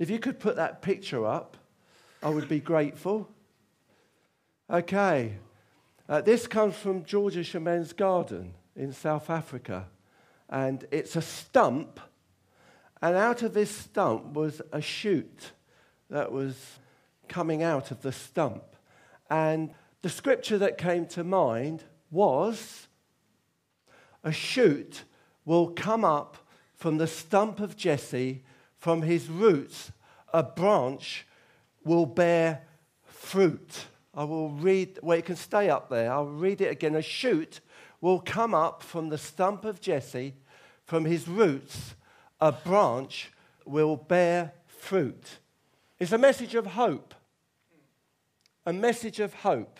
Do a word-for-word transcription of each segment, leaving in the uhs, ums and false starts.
If you could put that picture up, I would be grateful. Okay. Uh, this comes from Georgia Shemen's garden in South Africa. And it's a stump. And out of this stump was a shoot that was coming out of the stump. And the scripture that came to mind was, a shoot will come up from the stump of Jesse, from his roots, a branch will bear fruit. I will read, well, it can stay up there. I'll read it again. A shoot will come up from the stump of Jesse, from his roots, a branch will bear fruit. It's a message of hope. A message of hope.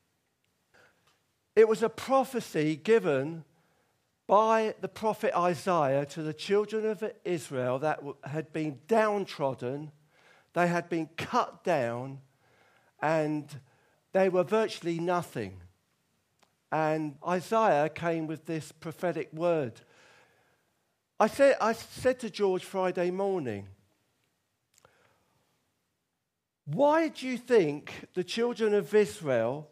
It was a prophecy given by the prophet Isaiah to the children of Israel that had been downtrodden, they had been cut down, and they were virtually nothing. And Isaiah came with this prophetic word. I said, I said to George Friday morning, why do you think the children of Israel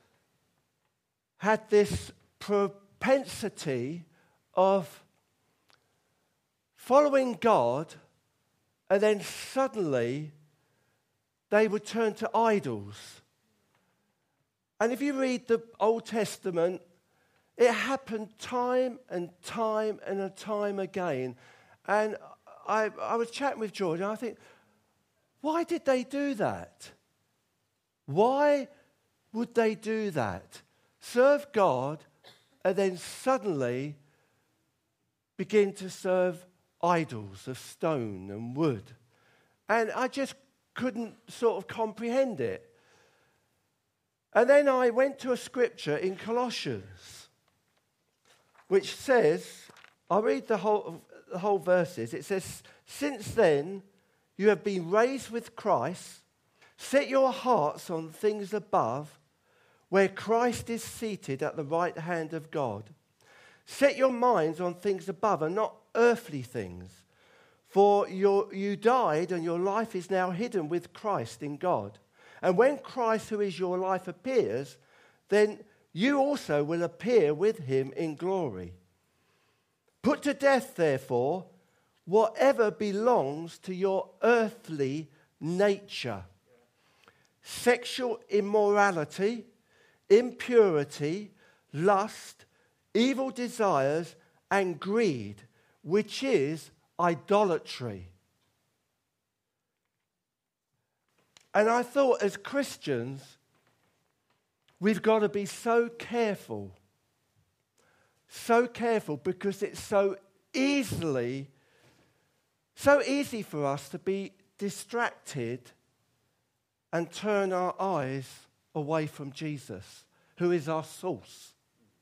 had this propensity of following God, and then suddenly they would turn to idols? And if you read the Old Testament, it happened time and time and time again. And I, I was chatting with George, and I think, why did they do that? Why would they do that? Serve God and then suddenly begin to serve idols of stone and wood. And I just couldn't sort of comprehend it. And then I went to a scripture in Colossians, which says, I'll read the whole, the whole verses. It says, since then you have been raised with Christ. Set your hearts on things above, where Christ is seated at the right hand of God. Set your minds on things above and not earthly things. For your, you died and your life is now hidden with Christ in God. And when Christ, who is your life, appears, then you also will appear with him in glory. Put to death, therefore, whatever belongs to your earthly nature. Sexual immorality, impurity, lust, evil desires, and greed, which is idolatry. And I thought, as Christians, we've got to be so careful, so careful, because it's so easily, so easy for us to be distracted and turn our eyes away from Jesus, who is our source.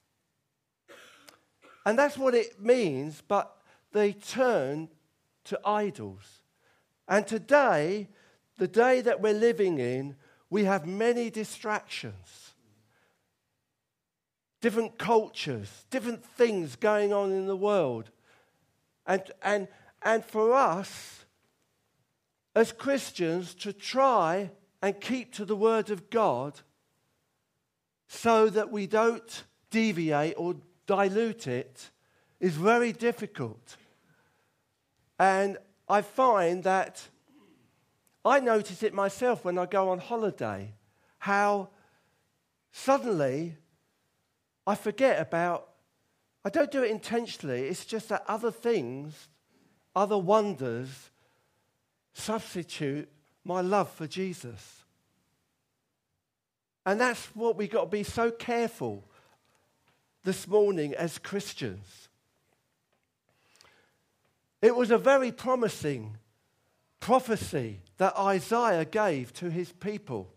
And that's what it means, but they turn to idols. And today, the day that we're living in, we have many distractions. Different cultures, different things going on in the world. And, and, and for us, as Christians, to try and keep to the Word of God so that we don't deviate or dilute it is very difficult. And I find that I notice it myself when I go on holiday, how suddenly I forget about, I don't do it intentionally, it's just that other things, other wonders, substitute my love for Jesus. And that's what we've got to be so careful this morning as Christians. It was a very promising prophecy that Isaiah gave to his people.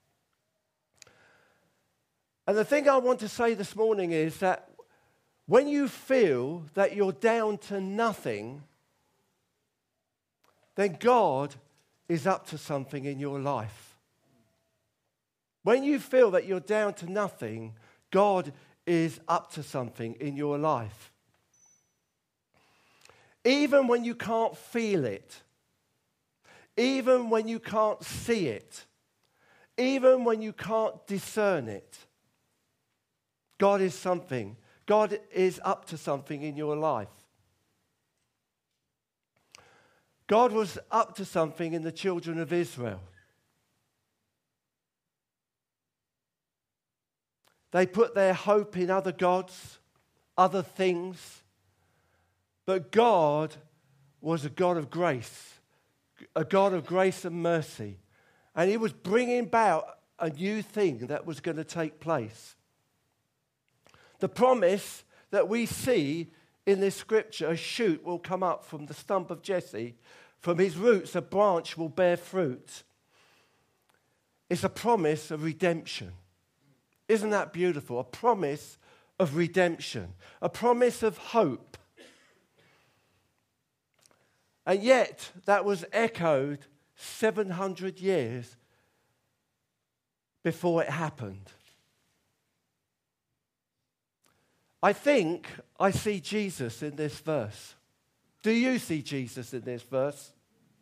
And the thing I want to say this morning is that when you feel that you're down to nothing, then God is up to something in your life. When you feel that you're down to nothing, God is up to something in your life. Even when you can't feel it, even when you can't see it, even when you can't discern it. God is something. God is up to something in your life. God was up to something in the children of Israel. They put their hope in other gods, other things. But God was a God of grace, a God of grace and mercy. And he was bringing about a new thing that was going to take place. The promise that we see in this scripture, a shoot will come up from the stump of Jesse. From his roots, a branch will bear fruit. It's a promise of redemption. Isn't that beautiful? A promise of redemption. A promise of hope. And yet, that was echoed seven hundred years before it happened. I think I see Jesus in this verse. Do you see Jesus in this verse?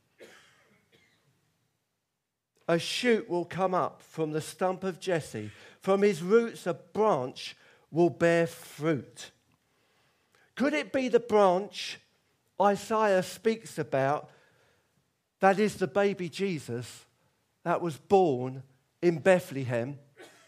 A shoot will come up from the stump of Jesse. From his roots, a branch will bear fruit. Could it be the branch Isaiah speaks about, that is the baby Jesus that was born in Bethlehem?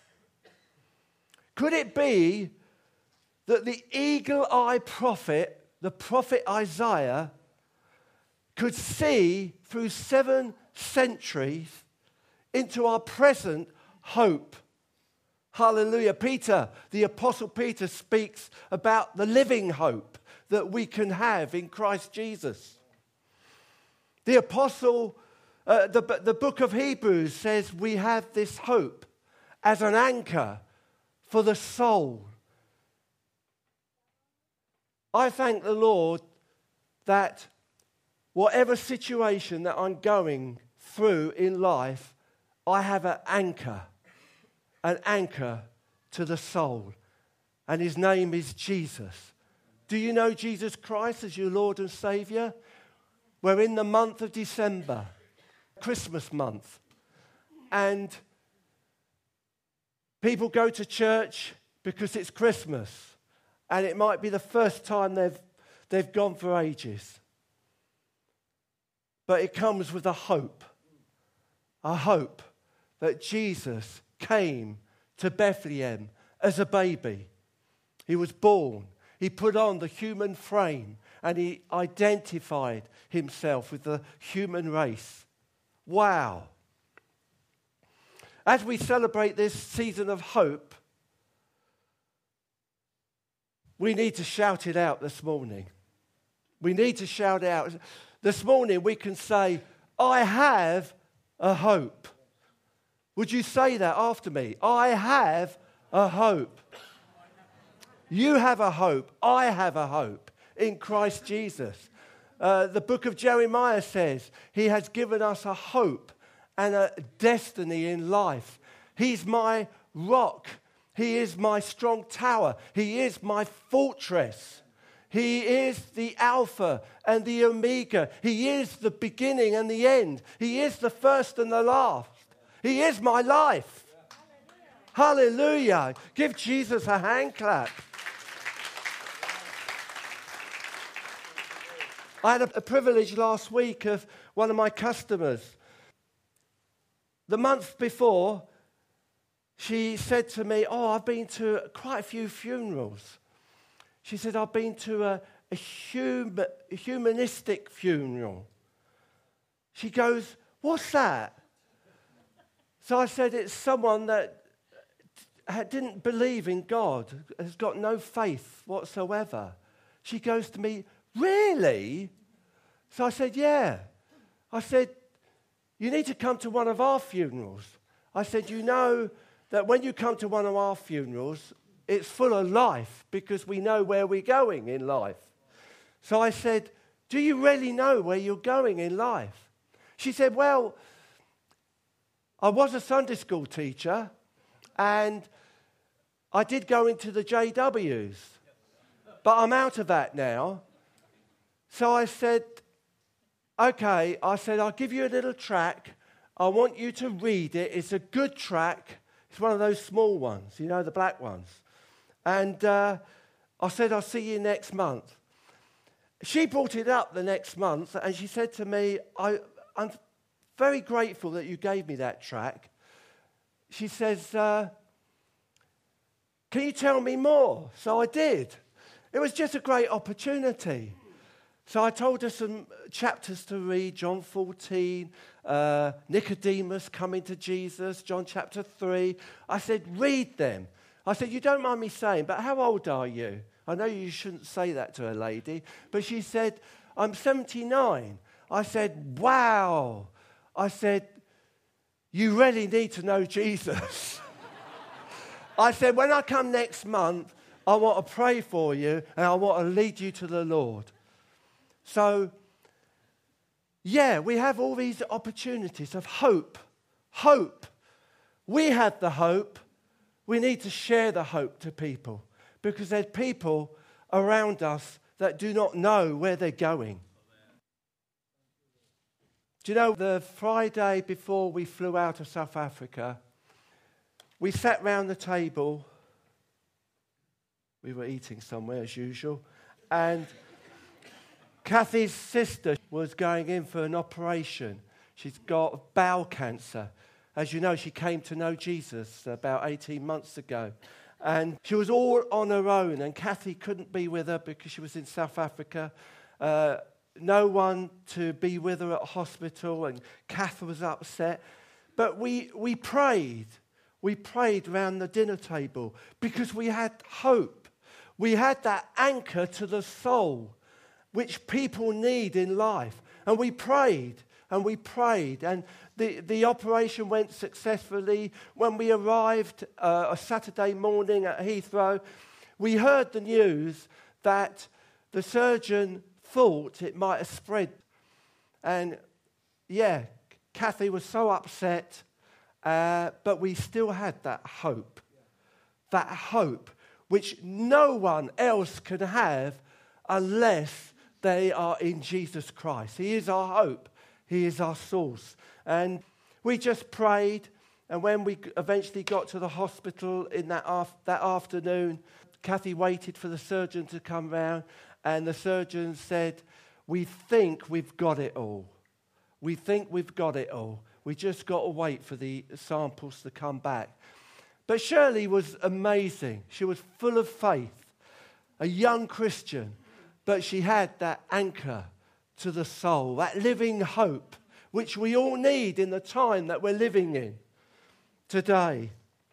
Could it be that the eagle-eyed prophet, the prophet Isaiah, could see through seven centuries into our present hope? Hallelujah. Peter, the Apostle Peter, speaks about the living hope that we can have in Christ Jesus. The Apostle, uh, the, the book of Hebrews says we have this hope as an anchor for the soul. I thank the Lord that whatever situation that I'm going through in life, I have an anchor, an anchor to the soul. And his name is Jesus. Do you know Jesus Christ as your Lord and Savior? We're in the month of December, Christmas month. And people go to church because it's Christmas. And it might be the first time they've, they've gone for ages. But it comes with a hope. A hope that Jesus came to Bethlehem as a baby. He was born. He put on the human frame and he identified himself with the human race. Wow. As we celebrate this season of hope, we need to shout it out this morning. We need to shout it out. This morning we can say, I have a hope. Would you say that after me? I have a hope. You have a hope. I have a hope in Christ Jesus. Uh, the book of Jeremiah says he has given us a hope and a destiny in life. He's my rock. He is my strong tower. He is my fortress. He is the Alpha and the Omega. He is the beginning and the end. He is the first and the last. He is my life. Hallelujah. Hallelujah. Give Jesus a hand clap. I had a, a privilege last week of one of my customers. The month before, she said to me, oh, I've been to quite a few funerals. She said, I've been to a, a, hum, a humanistic funeral. She goes, what's that? So I said, it's someone that didn't believe in God, has got no faith whatsoever. She goes to me, really? So I said, yeah. I said, you need to come to one of our funerals. I said, you know that when you come to one of our funerals, it's full of life because we know where we're going in life. So I said, do you really know where you're going in life? She said, well, I was a Sunday school teacher and I did go into the J Ws, but I'm out of that now. So I said, okay, I said, I'll give you a little track. I want you to read it. It's a good track. It's one of those small ones, you know, the black ones. And uh, I said, I'll see you next month. She brought it up the next month, and she said to me, I, I'm very grateful that you gave me that track. She says, uh, can you tell me more? So I did. It was just a great opportunity. So I told her some chapters to read, John fourteen, uh, Nicodemus coming to Jesus, John chapter three. I said, read them. I said, you don't mind me saying, but how old are you? I know you shouldn't say that to a lady, but she said, I'm seventy-nine. I said, wow. I said, you really need to know Jesus. I said, when I come next month, I want to pray for you and I want to lead you to the Lord. So, yeah, we have all these opportunities of hope. Hope. We have the hope. We need to share the hope to people because there's people around us that do not know where they're going. Do you know, the Friday before we flew out of South Africa, we sat round the table. We were eating somewhere as usual. And Kathy's sister was going in for an operation. She's got bowel cancer. As you know, she came to know Jesus about eighteen months ago. And she was all on her own, and Kathy couldn't be with her because she was in South Africa. Uh, no one to be with her at hospital, and Kath was upset. But we we prayed. We prayed around the dinner table because we had hope. We had that anchor to the soul, which people need in life. And we prayed, and we prayed, and the, the operation went successfully. When we arrived uh, a Saturday morning at Heathrow, we heard the news that the surgeon thought it might have spread. And yeah, Kathy was so upset, uh, but we still had that hope. That hope, which no one else can have unless they are in Jesus Christ. He is our hope. He is our source. And we just prayed, and when we eventually got to the hospital in that, af- that afternoon, Kathy waited for the surgeon to come round, and the surgeon said, we think we've got it all. We think we've got it all. We just got to wait for the samples to come back. But Shirley was amazing. She was full of faith, a young Christian, but she had that anchor to the soul, that living hope, which we all need in the time that we're living in today.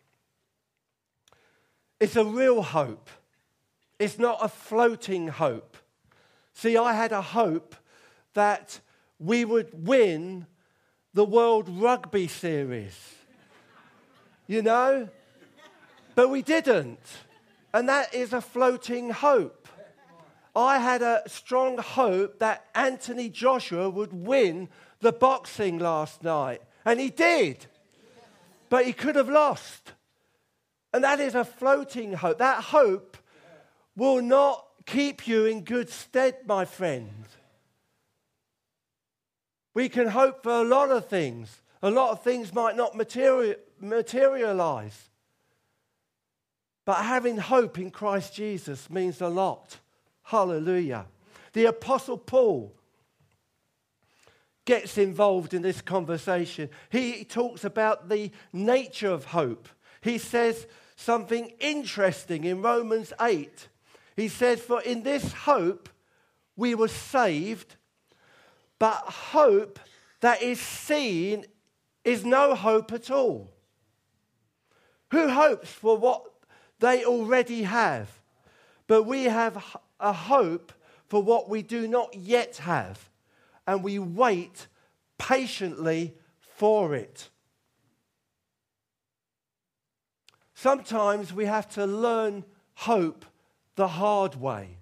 It's a real hope. It's not a floating hope. See, I had a hope that we would win the World Rugby Series, you know, but we didn't. And that is a floating hope. I had a strong hope that Anthony Joshua would win the boxing last night. And he did. But he could have lost. And that is a floating hope. That hope will not keep you in good stead, my friend. We can hope for a lot of things. A lot of things might not material, materialize. But having hope in Christ Jesus means a lot. Hallelujah. The Apostle Paul gets involved in this conversation. He talks about the nature of hope. He says something interesting in Romans eight. He says, for in this hope we were saved, but hope that is seen is no hope at all. Who hopes for what they already have? But we have a hope for what we do not yet have, and we wait patiently for it. Sometimes we have to learn hope the hard way.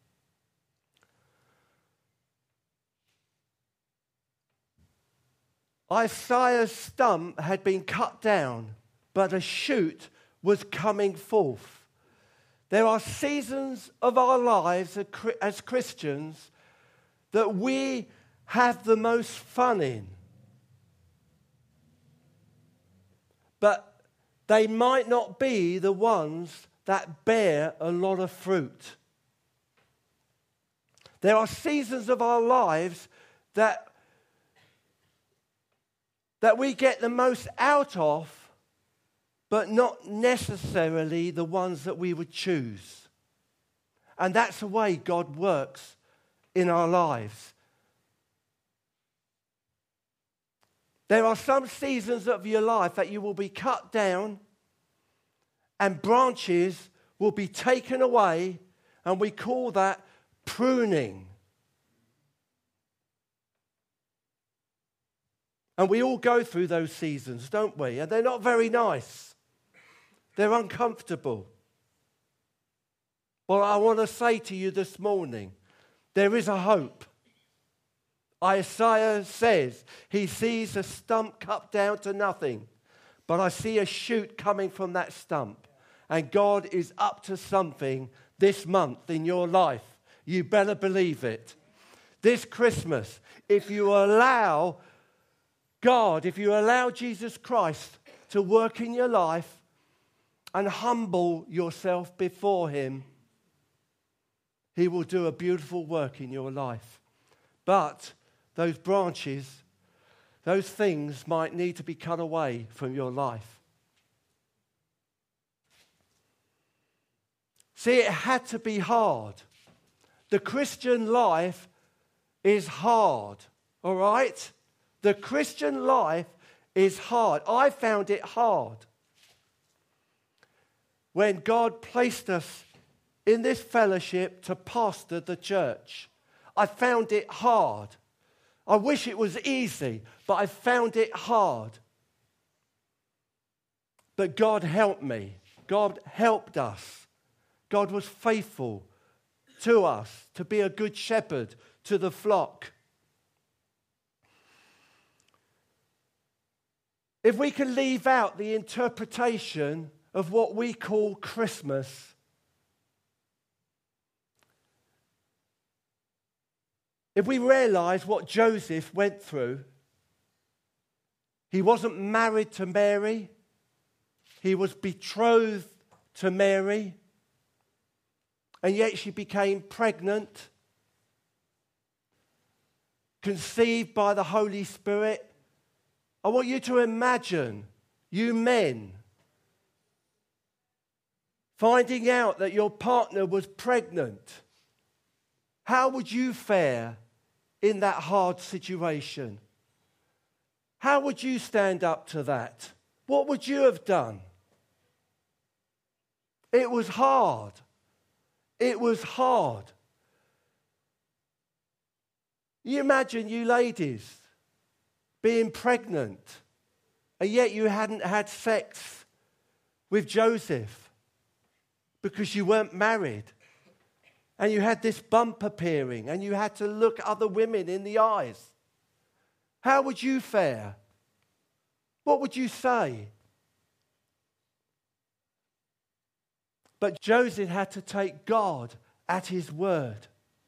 Isaiah's stump had been cut down, but a shoot was coming forth. There are seasons of our lives as Christians that we have the most fun in. But they might not be the ones that bear a lot of fruit. There are seasons of our lives that, that we get the most out of, but not necessarily the ones that we would choose. And that's the way God works in our lives. There are some seasons of your life that you will be cut down and branches will be taken away, and we call that pruning. And we all go through those seasons, don't we? And they're not very nice. They're uncomfortable. Well, I want to say to you this morning, there is a hope. Isaiah says he sees a stump cut down to nothing, but I see a shoot coming from that stump. And God is up to something this month in your life. You better believe it. This Christmas, if you allow God, if you allow Jesus Christ to work in your life and humble yourself before him, he will do a beautiful work in your life. But those branches, those things might need to be cut away from your life. See, it had to be hard. The Christian life is hard, all right? The Christian life is hard. I found it hard when God placed us in this fellowship to pastor the church. I found it hard. I wish it was easy, but I found it hard. But God helped me. God helped us. God was faithful to us to be a good shepherd to the flock. If we can leave out the interpretation of what we call Christmas, if we realize what Joseph went through, he wasn't married to Mary, he was betrothed to Mary, and yet she became pregnant, conceived by the Holy Spirit. I want you to imagine, you men, finding out that your partner was pregnant. How would you fare in that hard situation? How would you stand up to that? What would you have done? It was hard. It was hard. You imagine you ladies being pregnant, and yet you hadn't had sex with Joseph because you weren't married. And you had this bump appearing, and you had to look other women in the eyes. How would you fare? What would you say? But Joseph had to take God at his word.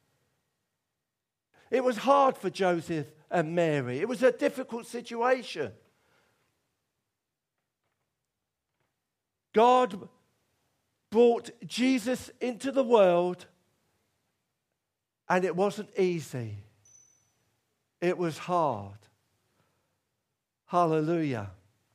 It was hard for Joseph and Mary. It was a difficult situation. God brought Jesus into the world, and it wasn't easy. It was hard. Hallelujah.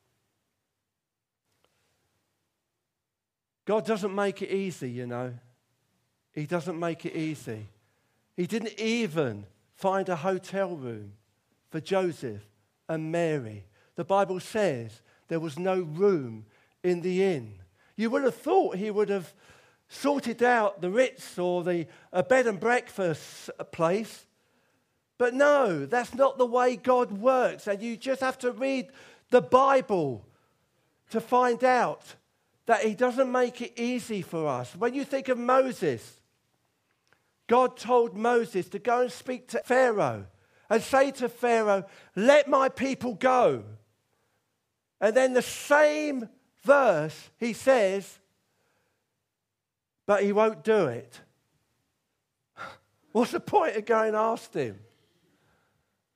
God doesn't make it easy, you know. He doesn't make it easy. He didn't even find a hotel room for Joseph and Mary. The Bible says there was no room in the inn. You would have thought he would have sorted out the Ritz or the a bed and breakfast place. But no, that's not the way God works. And you just have to read the Bible to find out that he doesn't make it easy for us. When you think of Moses, God told Moses to go and speak to Pharaoh and say to Pharaoh, let my people go. And then the same verse, he says, but he won't do it. What's the point of going and ask him?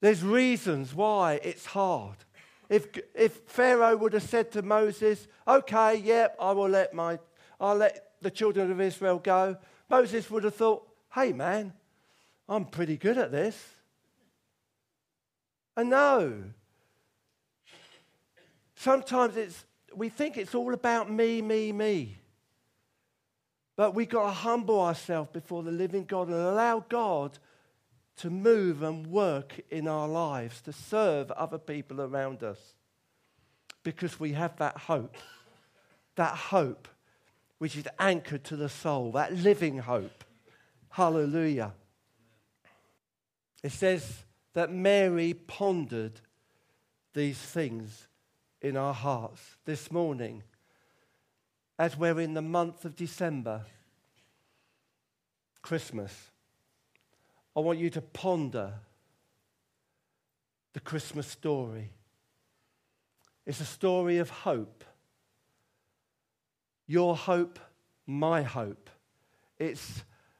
There's reasons why it's hard. If if Pharaoh would have said to Moses, okay, yep, I will let my I'll let the children of Israel go, Moses would have thought, hey man, I'm pretty good at this. And no. Sometimes it's we think it's all about me, me, me. But we've got to humble ourselves before the living God and allow God to move and work in our lives, to serve other people around us. Because we have that hope. That hope which is anchored to the soul, that living hope. Hallelujah. It says that Mary pondered these things in our hearts this morning as we're in the month of December, Christmas. I want you to ponder the Christmas story. It's a story of hope. Your hope, my hope. It's,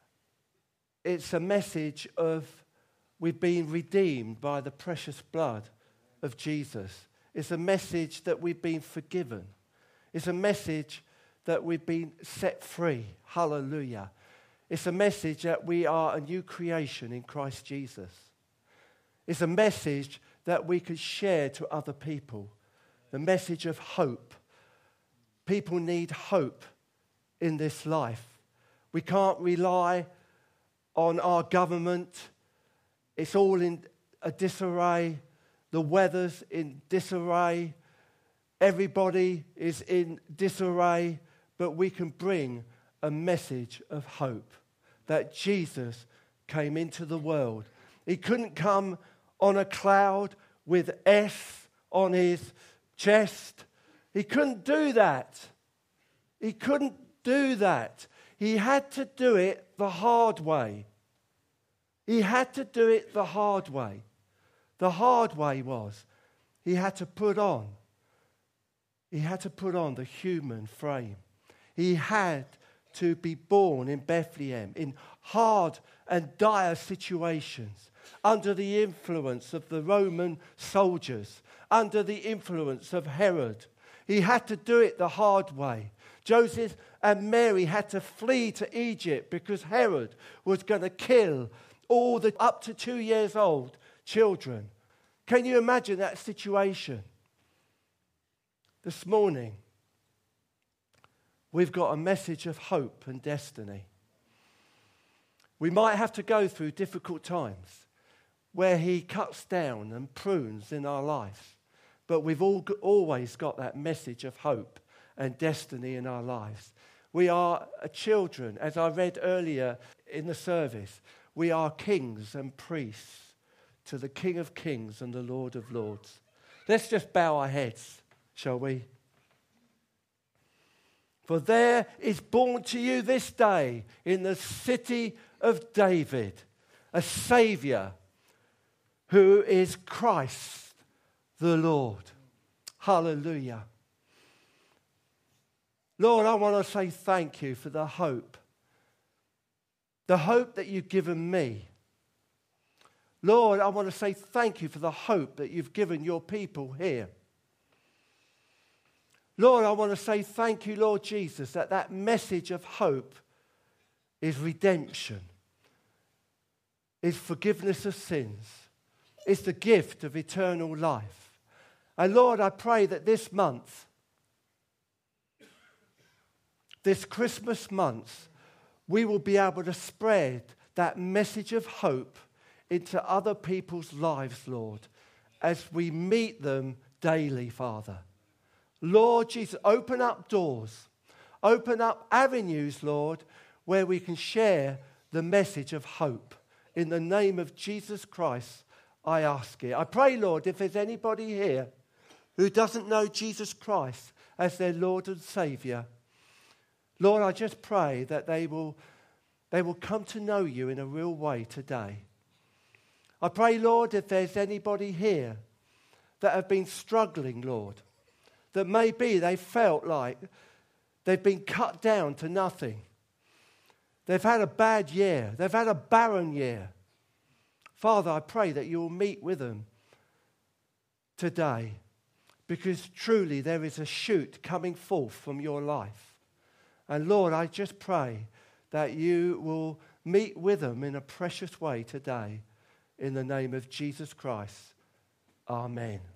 it's a message of we've been redeemed by the precious blood of Jesus. It's a message that we've been forgiven. It's a message that we've been set free. Hallelujah. It's a message that we are a new creation in Christ Jesus. It's a message that we could share to other people. The message of hope. People need hope in this life. We can't rely on our government. It's all in a disarray. The weather's in disarray. Everybody is in disarray. But we can bring a message of hope that Jesus came into the world. He couldn't come on a cloud with S on his chest. He couldn't do that. He couldn't do that. He had to do it the hard way. He had to do it the hard way. The hard way was he had to put on, he had to put on the human frame. He had to be born in Bethlehem in hard and dire situations, under the influence of the Roman soldiers, under the influence of Herod. He had to do it the hard way. Joseph and Mary had to flee to Egypt because Herod was going to kill all the up to two years old children. Can you imagine that situation? This morning, we've got a message of hope and destiny. We might have to go through difficult times where he cuts down and prunes in our lives. But we've all, always got that message of hope and destiny in our lives. We are children, as I read earlier in the service. We are kings and priests to the King of Kings and the Lord of Lords. Let's just bow our heads, shall we? For there is born to you this day in the city of David a Saviour who is Christ the Lord. Hallelujah. Lord, I want to say thank you for the hope. The hope that you've given me. Lord, I want to say thank you for the hope that you've given your people here. Lord, I want to say thank you, Lord Jesus, that that message of hope is redemption, is forgiveness of sins, is the gift of eternal life. And Lord, I pray that this month, this Christmas month, we will be able to spread that message of hope into other people's lives, Lord, as we meet them daily, Father. Lord Jesus, open up doors, open up avenues, Lord, where we can share the message of hope. In the name of Jesus Christ, I ask it. I pray, Lord, if there's anybody here who doesn't know Jesus Christ as their Lord and Saviour, Lord, I just pray that they will, they will come to know you in a real way today. I pray, Lord, if there's anybody here that have been struggling, Lord, that maybe they felt like they've been cut down to nothing. They've had a bad year. They've had a barren year. Father, I pray that you will meet with them today, because truly there is a shoot coming forth from your life. And Lord, I just pray that you will meet with them in a precious way today. In the name of Jesus Christ. Amen.